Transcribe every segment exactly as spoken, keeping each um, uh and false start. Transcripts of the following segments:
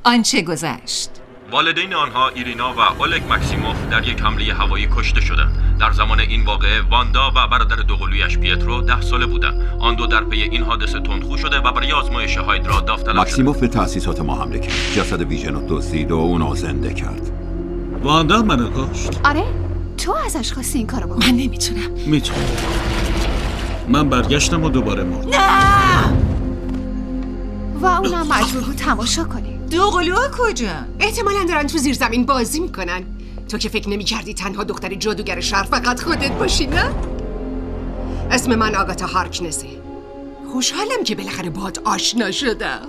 آنچه گذشت. والدین آنها ایرینا و اولگ مکسیموف در یک حمله هوایی کشته شدند. در زمان این واقعه واندا و برادر دوقلویش پیترو ده ساله بودند. آن دو در پی این حادثه تندخو شده و برای آزمایش هایدرا داوطلب شدند. مکسیموف به تأسیسات ما حمله کرد. جسد ویژن رو دزدید و اونو زنده کرد. واندا منو کشت. آره؟ تو ازش خواستی این کارو بکنی؟ من نمیتونم. میتونم. من برگشتم و دوباره مرد. نه! و اونم مجبور بود تماشا کنی. دوقلوها کجا؟ احتمالاً دارن تو زیر زمین بازی میکنن. تو که فکر نمی‌کردی تنها دختر جادوگر شهر فقط خودت باشی، نه؟ اسم من آگاتا هارکنسه. خوشحالم که بالاخره باهات آشنا شدم.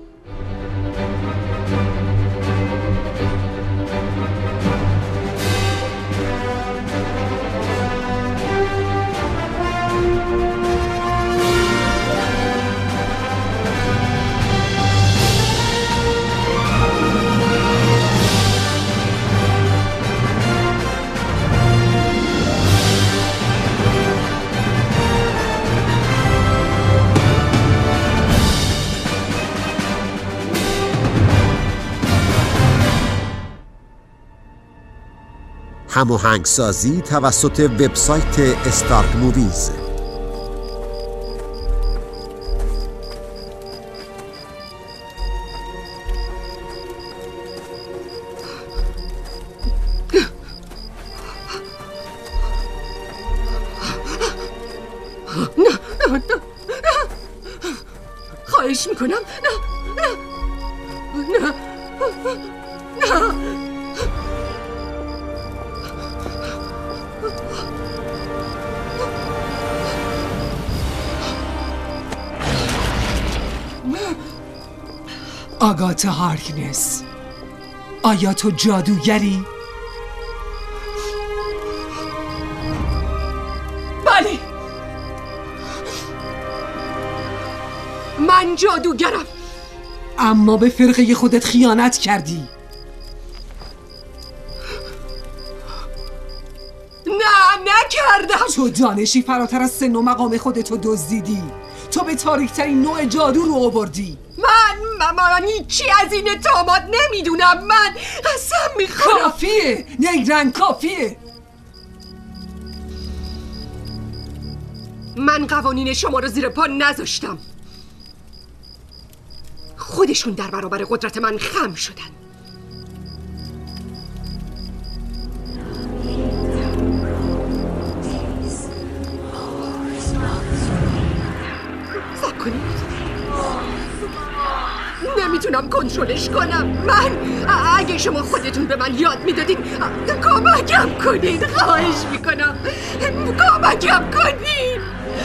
هماهنگسازی توسط وبسایت استارک موویز. نه نه نه خواهش میکنم نه نه نه نه آگاتا هارکنس، آیا تو جادوگری؟ بله، من جادوگرم. اما به فرقه خودت خیانت کردی. نه نکردم. تو دانشی فراتر از سن و مقام خودتو دزدیدی. تو به تاریکترین نوع جادو رو آوردی. من من, من هیچی از این اتهامات نمیدونم. من قسم میخورم. کافیه نیرنگ، کافیه. من قوانین شما رو زیر پا نذاشتم. خودشون در برابر قدرت من خم شدن. صبر کنید، نمیتونم کنترلش کنم. من اگه شما خودتون به من یاد میدادین کمکم کنید، خواهش میکنم کمکم کنید.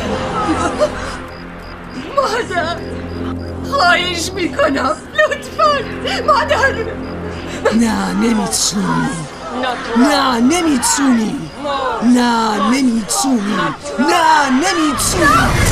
مادر، خواهش میکنم لطفاً. مادر، نه نمیتونی، نه نمیتونی، نه نمیتونی، نه نمیتونی.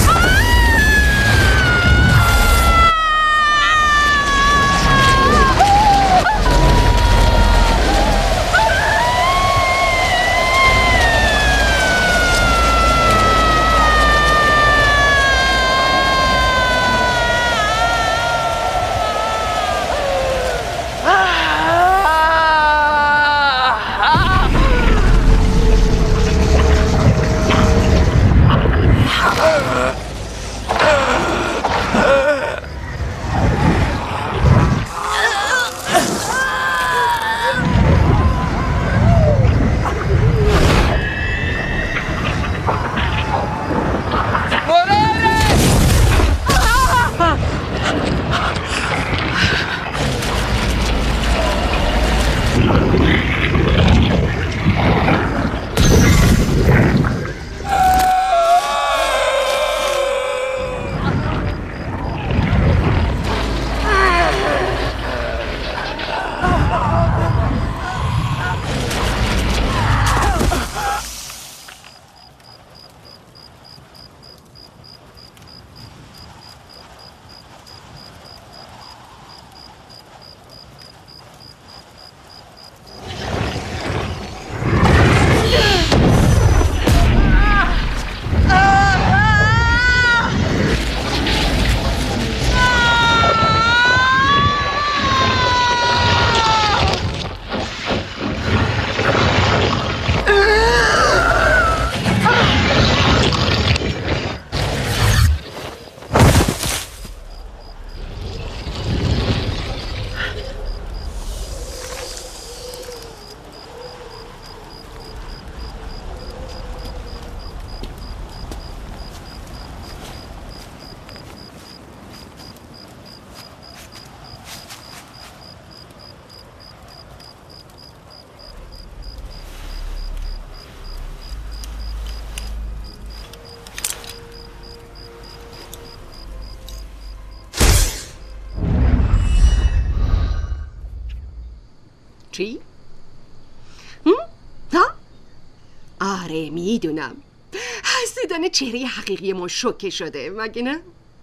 چی؟ هم؟ ها؟ آره میدونم. از دیدن چهره حقیقی ما شوکه شده مگه نه؟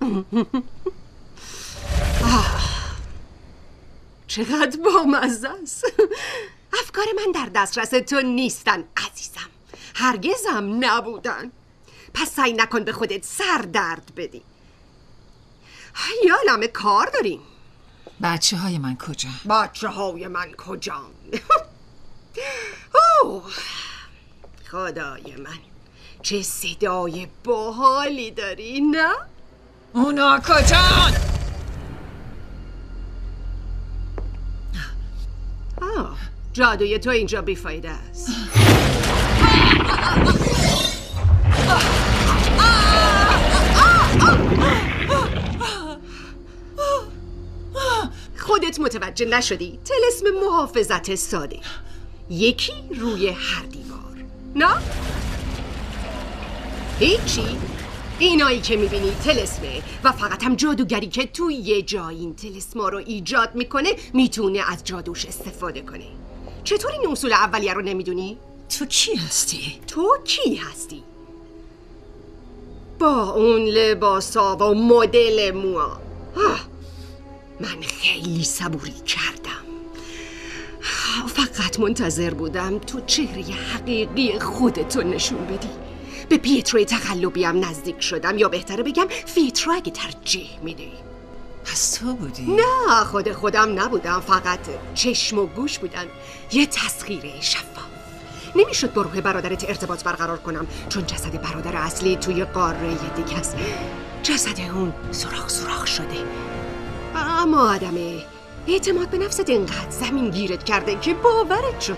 آه. چقدر بامزه است. افکار من در دسترس تو نیستن عزیزم، هرگزم نبودن. پس سعی نکن به خودت سر درد بدی. یالمه کار داریم. بچه های من کجا؟ بچه های من کجا؟ اوه خدای من چه صدای باحالی داری نه؟ اونا کجان؟ آه جادوی تو اینجا بیفایده است. خودت متوجه نشدی؟ طلسم محافظت ساده، یکی روی هر دیوار. نه؟ هیچی. اینایی که میبینی طلسمه و فقط هم جادوگری که توی یه جای این طلسما رو ایجاد میکنه میتونه از جادوش استفاده کنه. چطور این اصول اولیه رو نمیدونی؟ تو کی هستی؟ تو کی هستی؟ با اون لباسا و مدل موها. من خیلی صبوری کردم، فقط منتظر بودم تو چهره حقیقی خودتو نشون بدی. به پیترو تقلبی هم نزدیک شدم، یا بهتره بگم پیترو اگه ترجیح میدی. پس تو بودی؟ نه خود خودم نبودم، فقط چشم و گوش بودن، یه تسخیر شفاف. نمیشد با روح برادرت ارتباط برقرار کنم چون جسد برادر اصلی توی قاره دیگه است. جسد اون سوراخ سوراخ شده، اما آدمه اعتماد به نفست اینقدر زمین گیرت کرده که باورت شد.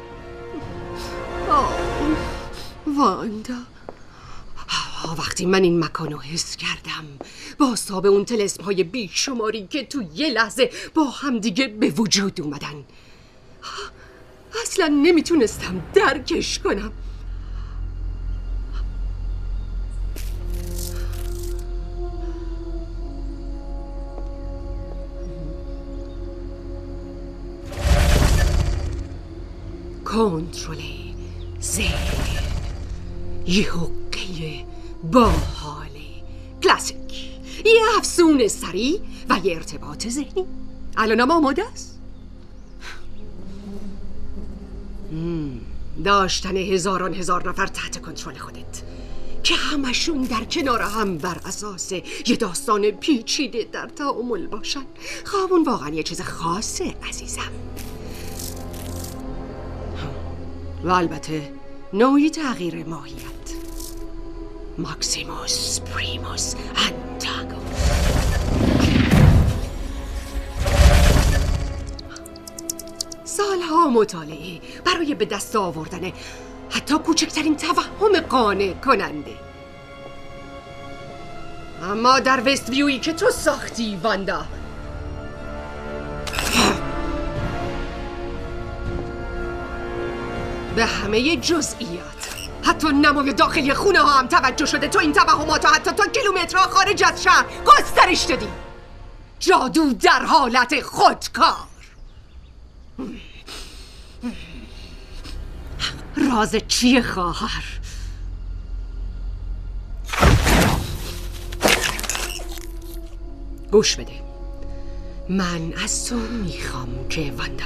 آه واندا، وقتی من این مکانو حس کردم با ساب اون طلسم های بیشماری که تو یه لحظه با هم دیگه به وجود اومدن، اصلا نمیتونستم درکش کنم. کنترل ذهن، یه حقه باحاله کلاسیک، یه افسون سریع و یه ارتباط ذهنی. الانم آماده است؟ داشتن هزاران هزار نفر تحت کنترل خودت که همشون در کنار هم بر اساس یه داستان پیچیده در تعامل باشن، خواب اون واقعا یه چیز خاصه عزیزم. و البته نوعی تغییر ماهیت، ماکسیموس پریموس انتاگوس. سالها مطالعه برای به دست آوردن حتی کوچکترین توهم قانع کننده. اما در وست ویویی که تو ساختی واندا، به همه جزئیات، حتی نمای داخلی خونه ها هم توجه شده. تو این توهمات حتی تا کیلومترها خارج از شهر گسترش دادی. جادو در حالت خودکار. راز چیه خواهر؟ گوش بده، من از تو میخوام که واندا،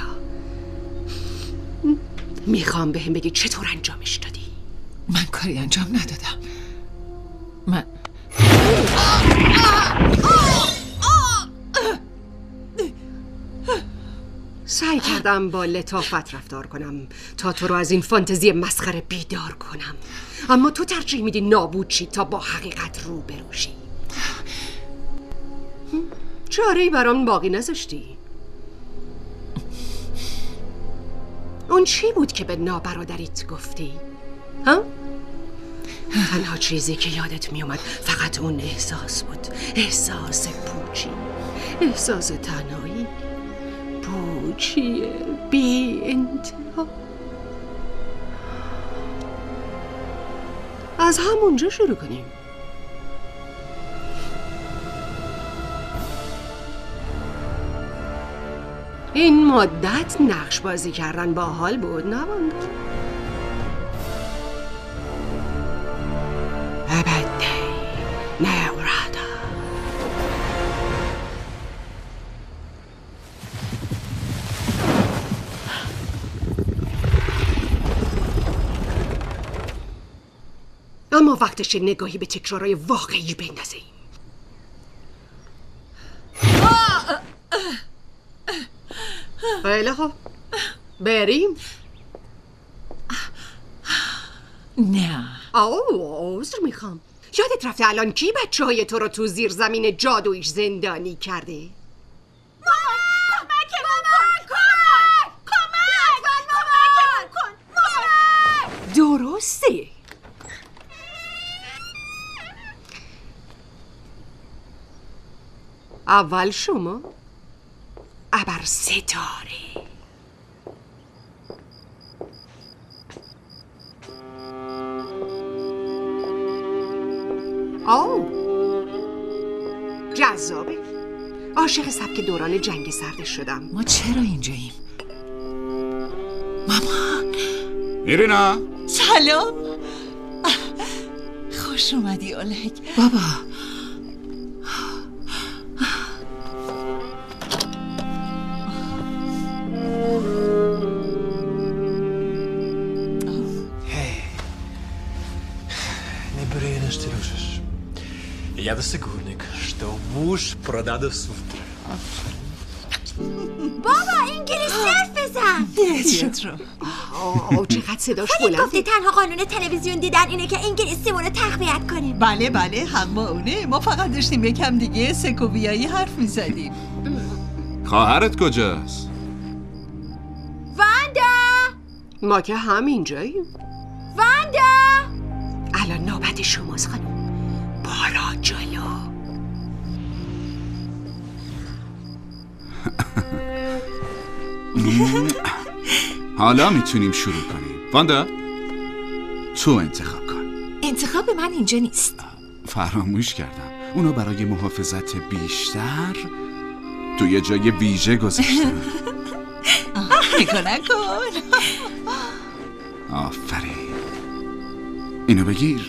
میخوام به هم بگی چطور انجامش دادی. من کاری انجام ندادم. من سعی کردم با لطافت رفتار کنم تا تو رو از این فانتزی مسخره بیدار کنم، اما تو ترجیح میدی نابود شی تا با حقیقت رو بروشی. چاره‌ای برام باقی نذاشتی. اون چی بود که به نابرادریت گفتی؟ ها؟ تنها چیزی که یادت میومد فقط اون احساس بود، احساس پوچی، احساس تنهایی، پوچی بی انتها. از همونجا شروع کنیم. این مدت نقش بازی کردن باحال بود، نه واندا؟ ابد نه اورادا. اما وقتش نگاهی به تکرارهای واقعی بندازیم. خیلی خوب، بریم. نه. آه عذر میخوام. یادت رفته الان کی بچه های تو رو تو زیر زمین جادویش زندانی کرده؟ درسته. اول شما، ابر ستاره. آو جذابه. عاشق سبک دوران جنگ سرد شدم. ما چرا اینجاییم؟ مامان. ایرینا سلام. خوش اومدی اولگ. بابا Я да сегурник, что муж продаде сутра. بابا انگلیسی حرف بزن. پیترو. آه چقدر صداش خیلی گفتی بلنده. تنها قانون تلویزیون دیدن اینه که انگلیسیمون رو تقویت کنیم. بله بله حق با اونه. ما فقط داشتیم یکم دیگه سکوبیایی حرف میزدیم. خواهرت کجاست؟ واندا ما که همینجاییم. واندا الان نوبت شماست خانم. بارا جلو. حالا میتونیم شروع کنیم. واندا تو انتخاب کن. انتخاب من اینجا نیست. فراموش کردم اونو برای محافظت بیشتر تو یه جای ویژه گذاشتم. نکن نکن. آفرین. اینو بگیر.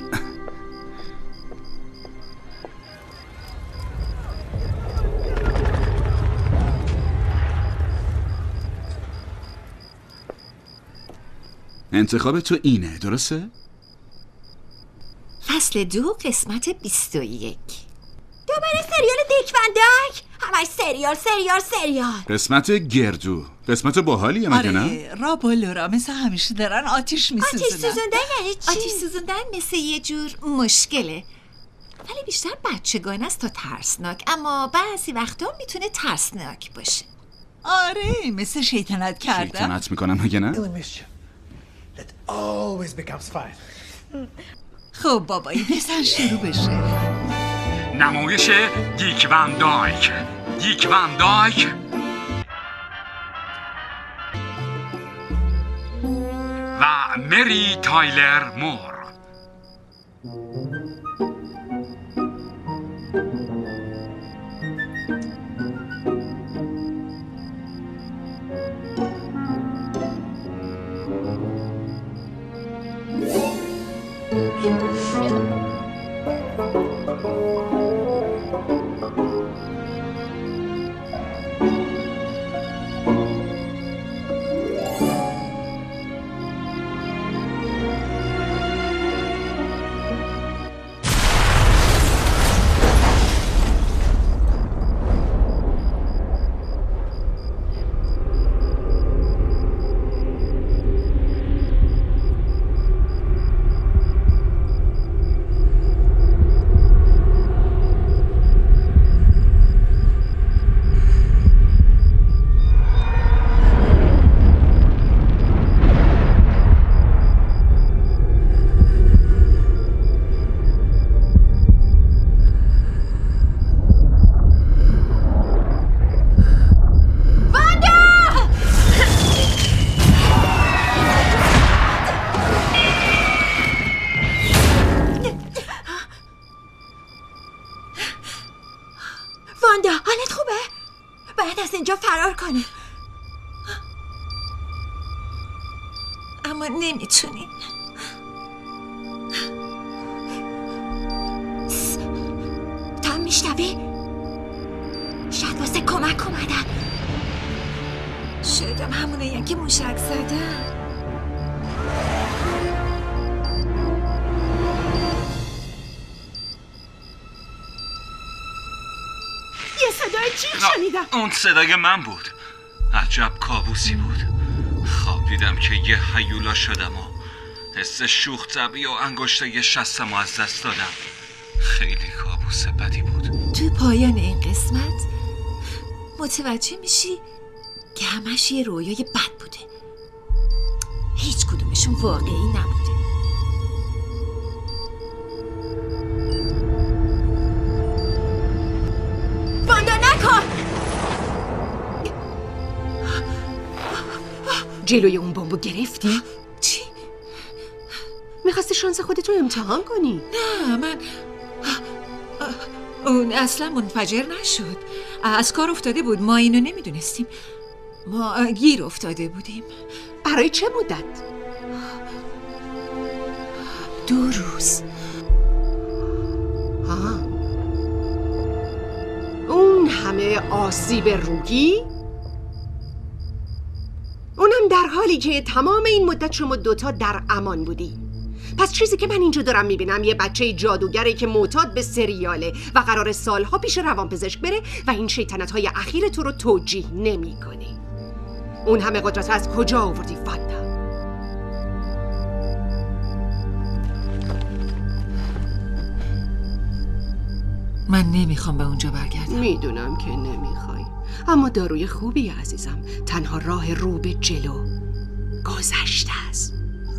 انتخاب تو اینه، درسته؟ فصل دو قسمت بیست و یک. دوباره سریال دیک ون داک. همش سریال سریال سریال. قسمت گردو. قسمت باحالیه مگه نه؟ آره راب و لورا مثل همیشه دارن آتیش میسوزنن. آتیش سوزوندن یعنی چی؟ آتیش سوزوندن مثل یه جور مشکله، ولی بیشتر بچگانه است تا ترسناک، اما بعضی وقتا میتونه ترسناک باشه. آره مثل شیطنت کردن. شیطنت میکنم مگه نه؟ That always becomes fine. خب بابایی بزن شروع بشه. نمایش دیک ون دایک. دیک ون دایک و مری تایلر مور. واندا حالت خوبه؟ باید از اینجا فرار کنیم. اما نمیتونیم. تا میشنوی؟ شاید واسه کمک اومدن. شایدم همونه یکی موشک زدن. یه صدای جیغ شنیدم. اون صدای من بود. عجب کابوسی بود. خواب دیدم که یه هیولا شدم و حس شوخ طبعی و انگشته شستم و از دست دادم. خیلی کابوس بدی بود. تو پایان این قسمت متوجه میشی که همش یه رویای بد بوده. هیچ کدومشون واقعی نبوده. واندا نکن! جلوی اون بمبو گرفتی؟ چی؟ میخواستی شانس خودتو امتحان کنی؟ نه من اون اصلا منفجر نشد. از کار افتاده بود. ما اینو نمیدونستیم. ما گیر افتاده بودیم. برای چه مدت؟ دو روز. ها. اون همه آسیب روحی؟ اونم در حالی که تمام این مدت شما دوتا در امان بودی. پس چیزی که من اینجا دارم میبینم یه بچه جادوگره که معتاد به سریاله و قرار سالها پیش روانپزشک بره و این شیطنت‌های اخیر تو رو توجیه نمی‌کنی. اون همه قدرت از کجا آوردی واندا؟ من نمیخوام به اونجا برگردم. میدونم که نمیخوای، اما داروی خوبی عزیزم. تنها راه رو به جلو گذشته است.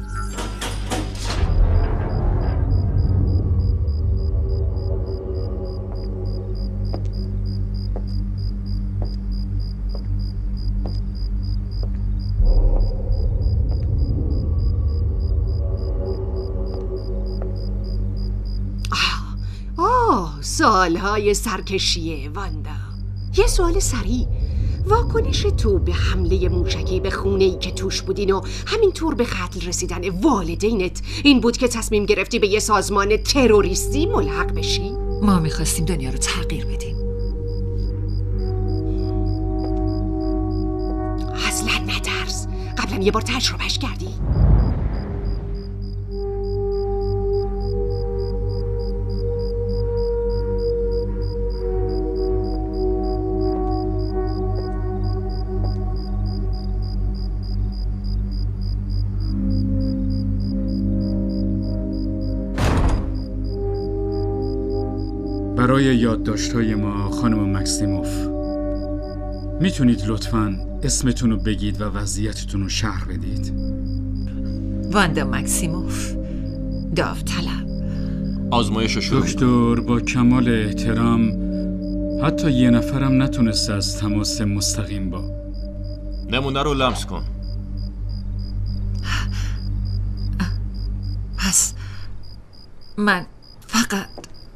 سوالهای سرکشیه واندا. یه سوال سریع. واکنش تو به حمله موشکی به خونه‌ای که توش بودین و همینطور به قتل رسیدن والدینت این بود که تصمیم گرفتی به یه سازمان تروریستی ملحق بشی؟ ما میخواستیم دنیا رو تغییر بدیم. اصلا نترس. قبلا یه بار تجربهش کردی؟ برای یادداشت‌های ما خانم مکسیموف میتونید لطفاً اسمتون رو بگید و وضعیتتون رو شرح بدید؟ واندا مکسیموف، داوطلب. آزمایش شروع. دکتر با کمال احترام، حتی یه نفرم نتونسته از تماس مستقیم با نمونه رو لمس کن. پس من فقط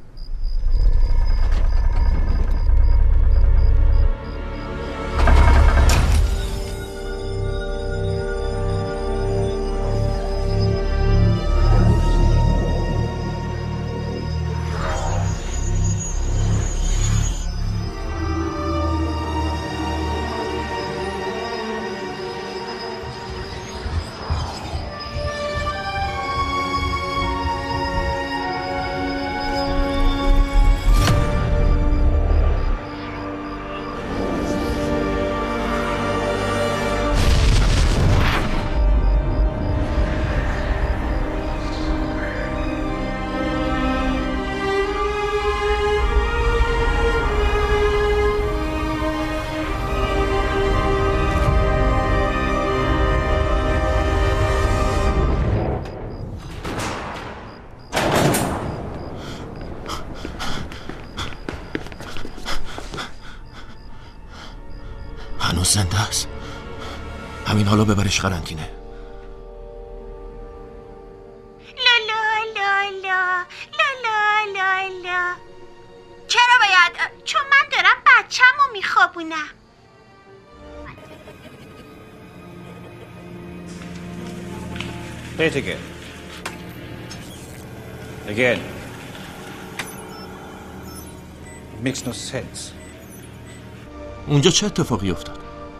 هنوز زنده است. همین حالا ببرش قرنطینه. لا لا لا لا لا لا لا. چرا باید؟ چون من دارم بچه‌مو میخوابونم. Say it again. Again. It makes no sense. اونجا چه اتفاقی افتاد؟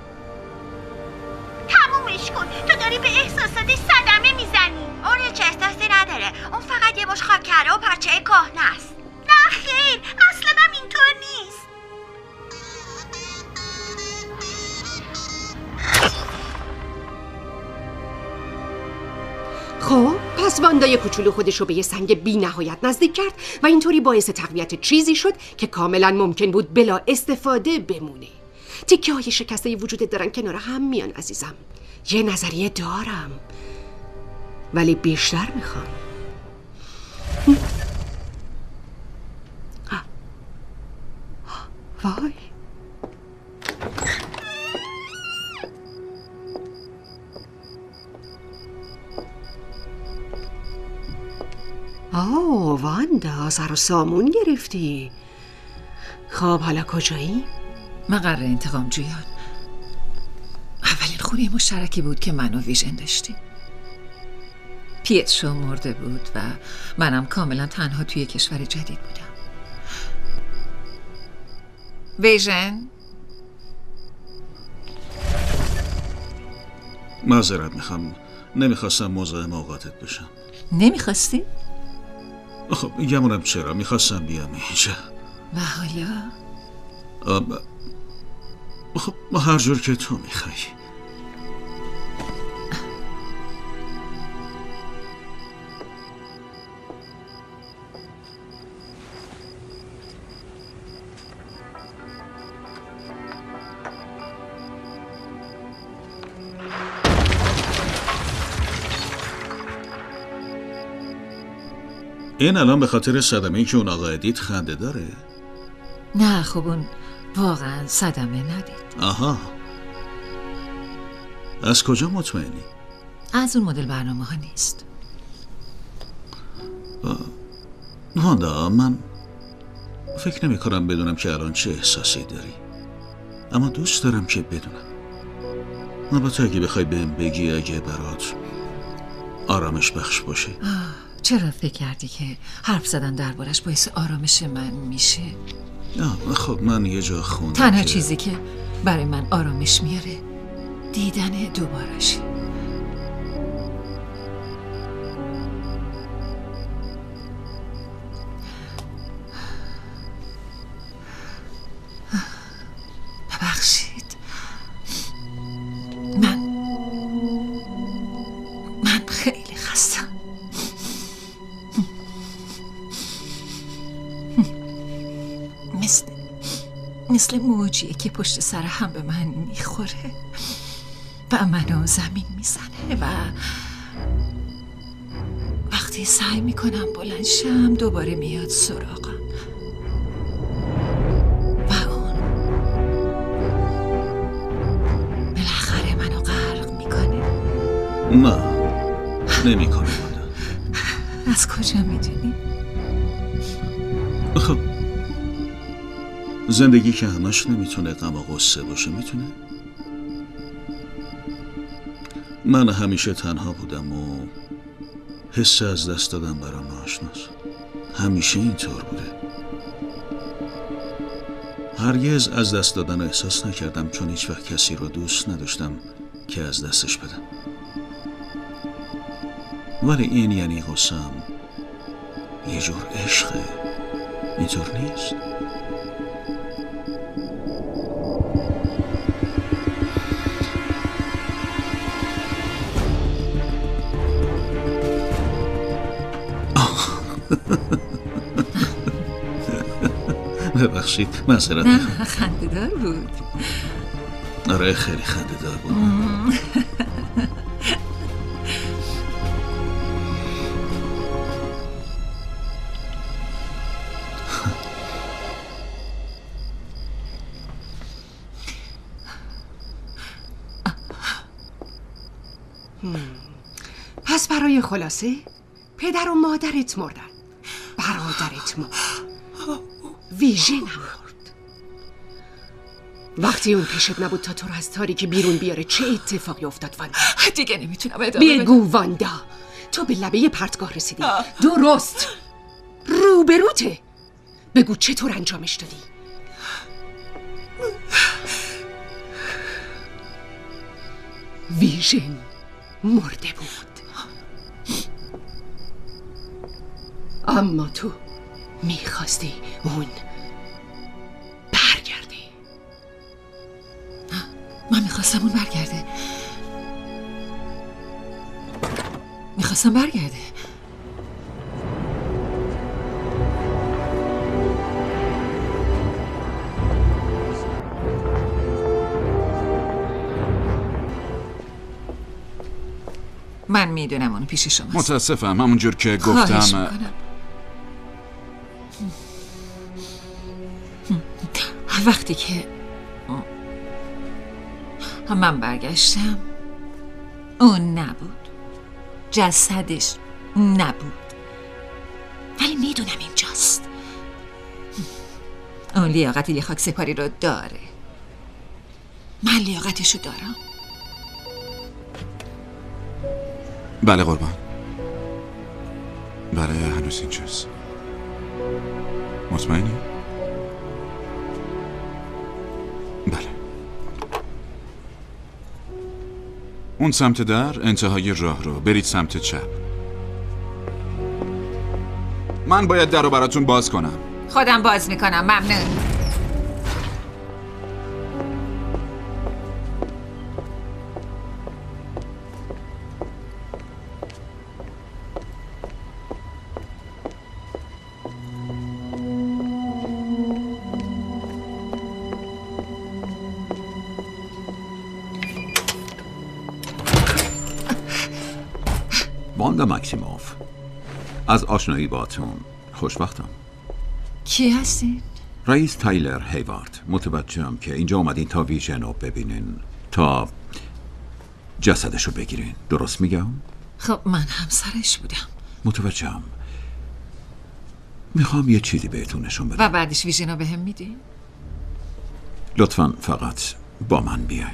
تمومش کن. تو داری به احساساتش صدمه میزنی. اون هیچ احساسی نداره. اون فقط یه مش خاکره و پارچه کهنه است. نه خیر، اصلا هم اینطور نیست. خب پس واندای کوچولو خودش رو به یه سنگ بی نهایت نزدیک کرد و اینطوری باعث تقویت چیزی شد که کاملا ممکن بود بلا استفاده بمونه. تیکه های شکسته وجودت دارن کنار هم میان عزیزم. یه نظریه دارم ولی بیشتر میخوام. وای آه واندا، سر و سامون گرفتی. خب حالا کجایی؟ مقر انتقام جویان. اولین خونه مشترکی بود که من و ویژن داشتیم. پیترو مرده بود و منم کاملا تنها توی کشور جدید بودم. ویژن؟ معذرت میخوام، نمیخواستم مزاحم اوقاتت بشم. نمیخواستی؟ خب گمونم چرا، میخواستم بیام اینجا. و حالا؟ آب... خب هر جور که تو میخوای. این الان به خاطر صدمه‌ای که اون آقا ادیت خنده داره؟ نه خب اون واقعا صدمه ندید. آها، از کجا مطمئنی؟ از اون مدل برنامه ها نیست. واندا، من فکر نمی کنم بدونم که الان چه احساسی داری، اما دوست دارم که بدونم. البته اگه بخوای بهم بگی اگه برات آرامش بخش باشه. آه. چرا فکر کردی که حرف زدن دربارش باعث آرامش من میشه؟ آه خب من یه جا خوندم تنها که... چیزی که برای من آرامش میاره دیدن دوبارشه. ببخشید، من من خیلی خستم. مثل مثل موجیه که پشت سر هم به من میخوره و منو زمین میزنه و وقتی سعی میکنم بلند شم دوباره میاد سراغم و اون بالاخره منو غرق میکنه. نه نمیکنه. از کجا میدونی؟ خب زندگی که همش نمیتونه غم و غصه باشه، میتونه؟ من همیشه تنها بودم و حس از دست دادن برام ناآشناست. همیشه اینطور بوده. هرگز از دست دادن احساس نکردم، چون هیچ وقت کسی رو دوست نداشتم که از دستش بدم. ولی این یعنی غصه‌ام یه جور عشقه، اینطور نیست؟ ببخشید، معذرت میخوام. نه خنده‌دار بود. آره خیلی خنده‌دار بود. پس برای خلاصه پدر و مادرت مردن، برادرت مرد، ویژن هم مرد. وقتی اون پیشت نبود تا تو رو از تاریکی بیرون بیاره چه اتفاقی افتاد واندا؟ دیگه نمیتونم ادامه بدم. بگو واندا، تو به لبه پرتگاه رسیدی. درست روبروته. بگو چطور انجامش دادی؟ ویژن مرده بود، اما تو میخواستی اون برگرده. من میخواستم اون برگرده میخواستم برگرده من میدونم اون پیش شماست. متاسفم، همونجور که گفتم. خواهش میکنم. وقتی که من برگشتم اون نبود، جسدش نبود، ولی میدونم اینجاست. اون لیاقت یه خاک سپاری رو داره. من لیاقتشو دارم. بله قربان، بله هنوز اینجاست. مطمئنی؟ بله. اون سمت در، انتهای راه رو برید سمت چپ. من باید در رو براتون باز کنم. خودم باز میکنم. ممنون. واندا مکسیموف، از آشنایی باتون خوشبختم. کی هستین؟ رئیس تایلر هیوارد. متوجهم که اینجا اومدین تا ویژن رو ببینین، تا جسدش رو بگیرین. درست میگم؟ خب من همسرش بودم. متوجهم. میخوام یه چیزی بهتون نشون بدم. و بعدش ویژن رو بهم میدین؟ لطفاً فقط با من بیاین.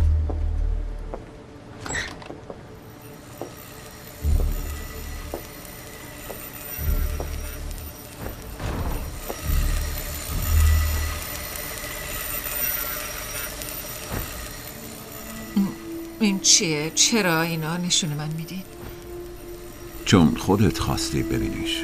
این چیه؟ چرا اینا نشون من میدین؟ چون خودت خواستی ببینیش.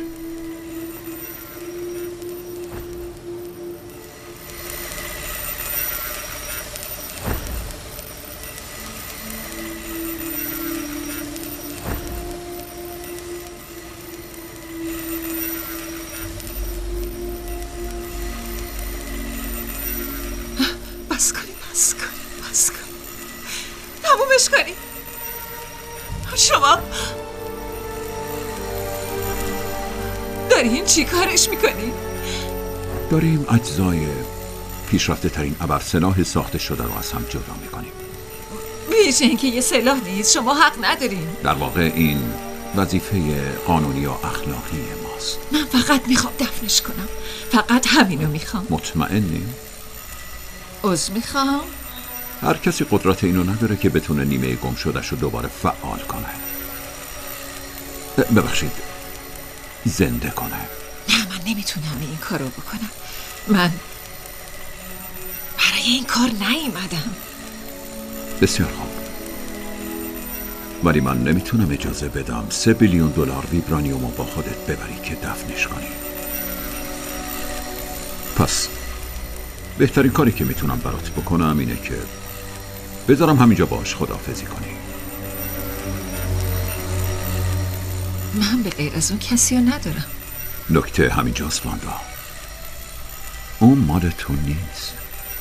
بس کنی بس کنی بس کنی تمومش کنی. شما دارین چی کارش میکنی؟ داریم اجزای پیشرفته ترین ابرسلاح ساخته شده رو از هم جدا میکنیم. ویژن که یه سلاح نیست. شما حق ندارین. در واقع این وظیفه قانونی و اخلاقی ماست. من فقط میخوام دفنش کنم. فقط همینو میخوام. مطمئنی؟ عذر میخوام. هر کسی قدرت اینو نداره که بتونه نیمه گم شدهش رو دوباره فعال کنه. ببخشید، زنده کنه. نه من نمیتونم این کارو بکنم. من برای این کار نیومدم. بسیار خوب، ولی من نمیتونم اجازه بدم سه بیلیون دلار ویبرانیومو با خودت ببری که دفنش کنی. پس بهترین کاری که میتونم برات بکنم اینه که بذارم همینجا باش خداحافظی کنی. من به غیر از اون کسی رو ندارم. نکته همینجاست واندا، اون مال تو نیست.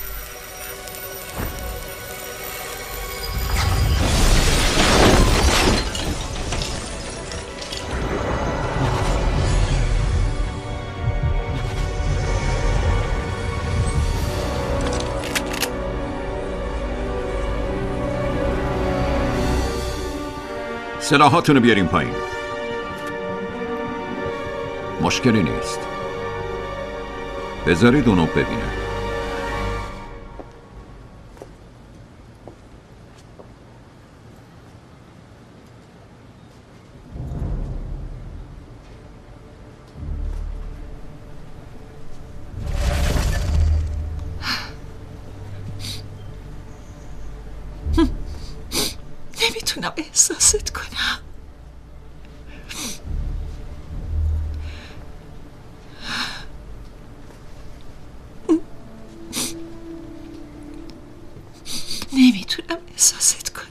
سلاحاتونو بیاریم پایین. مشکلی نیست، بذارید اونو ببینه. نمیتونم احساست کنم. نمیتونم احساست کنم.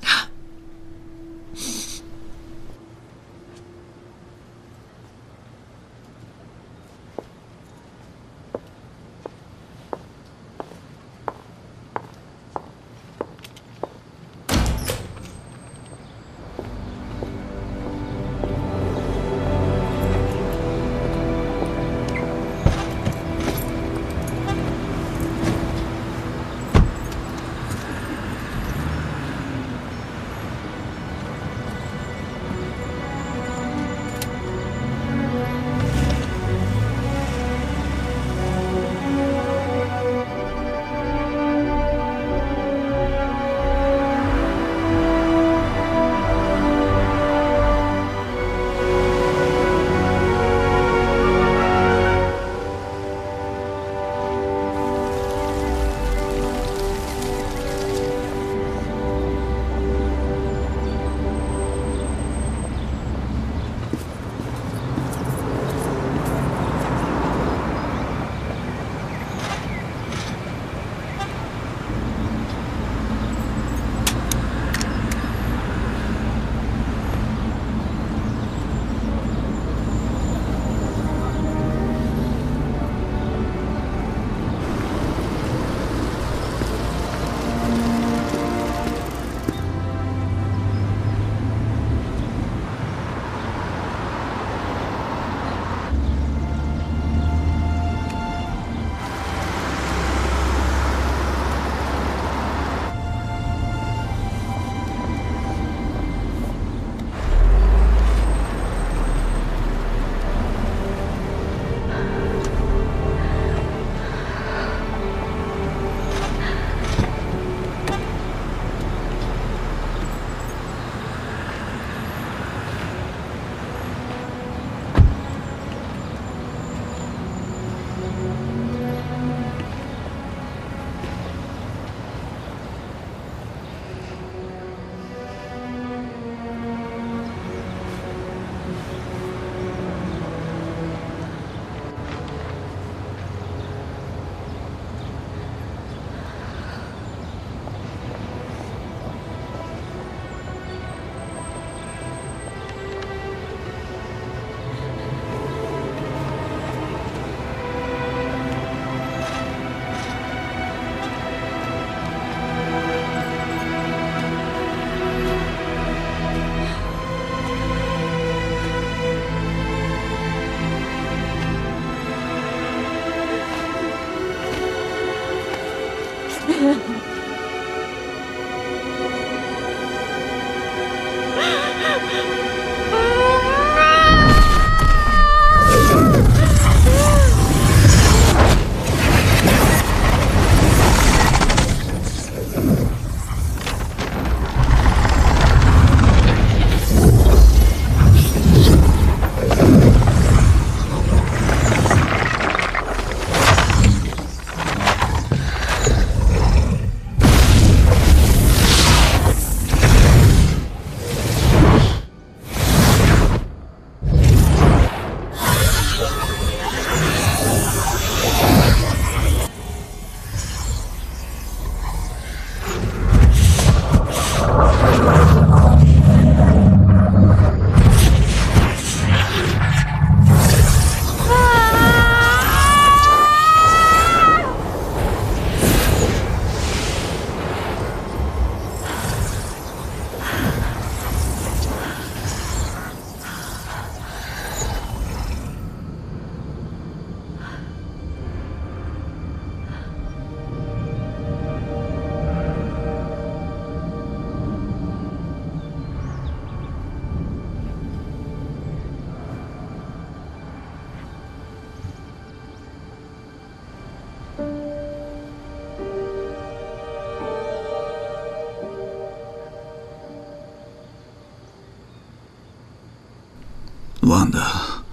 واندا،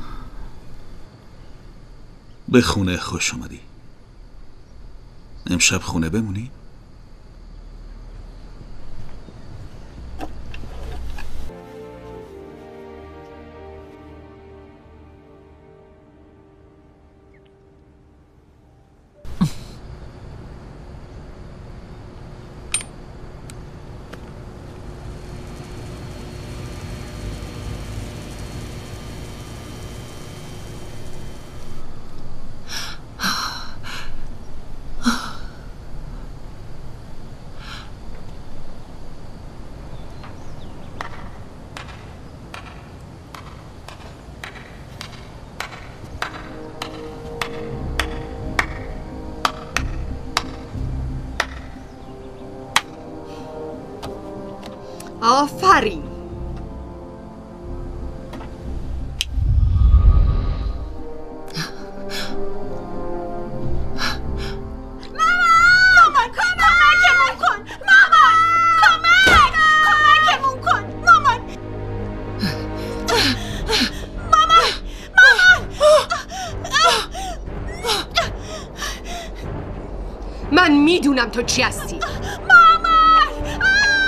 به خونه خوش اومدی. امشب خونه بمونی؟ آفرین. من میدونم تو چی هستی. مامان!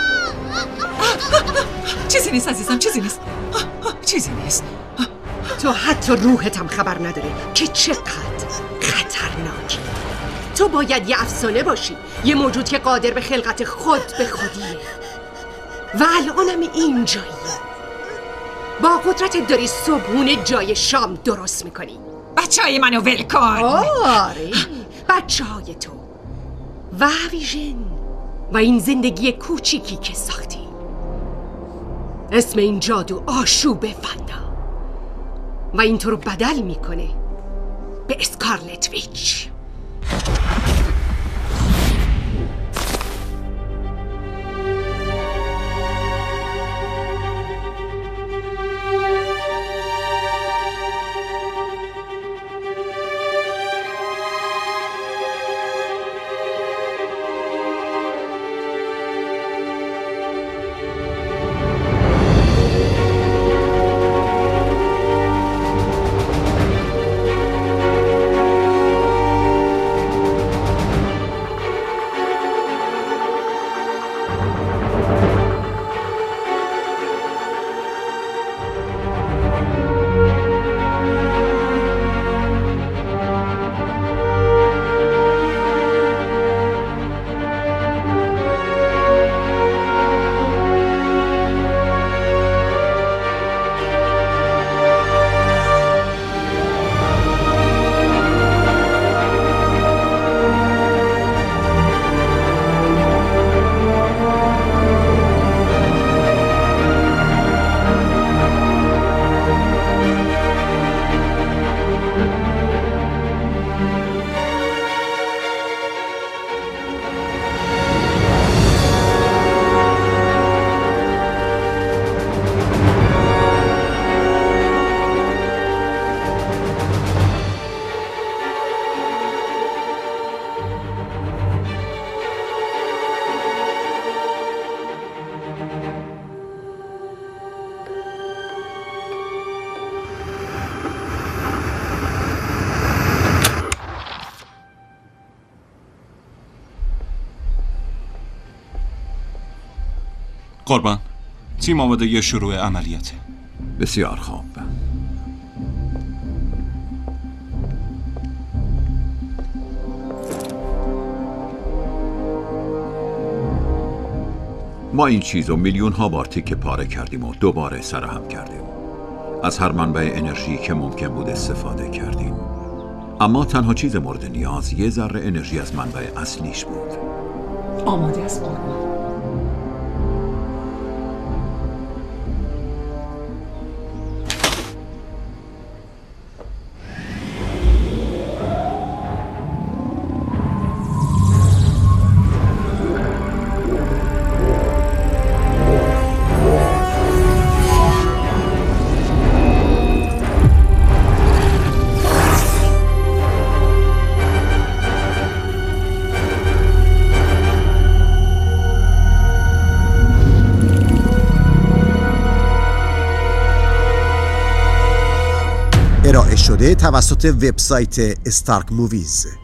چیزی نیست عزیزم، چیزی نیست، چیزی نیست. تو حتی روحتم خبر نداره که چقدر خطرناکی. تو باید یه افسانه باشی، یه موجود که قادر به خلقت خود به خودیه و الانم اینجایی. با قدرتت داری صبحونه جای شام درست میکنی. بچه های منو ول کن. آره، بچه های تو و ویژن و این زندگی کوچیکی که ساختی. اسم این جادو آشوب وندا و این تو رو بدل میکنه به اسکارلت ویچ. قربان، تیم آماده یه شروع عملیاته. بسیار خوب. ما این چیز رو میلیون ها بار تیکه پاره کردیم و دوباره سرهم کردیم. از هر منبع انرژی که ممکن بود استفاده کردیم، اما تنها چیز مورد نیاز یه ذره انرژی از منبع اصلیش بود. آماده است قربان. ارائه شده توسط وبسایت استارک موویز.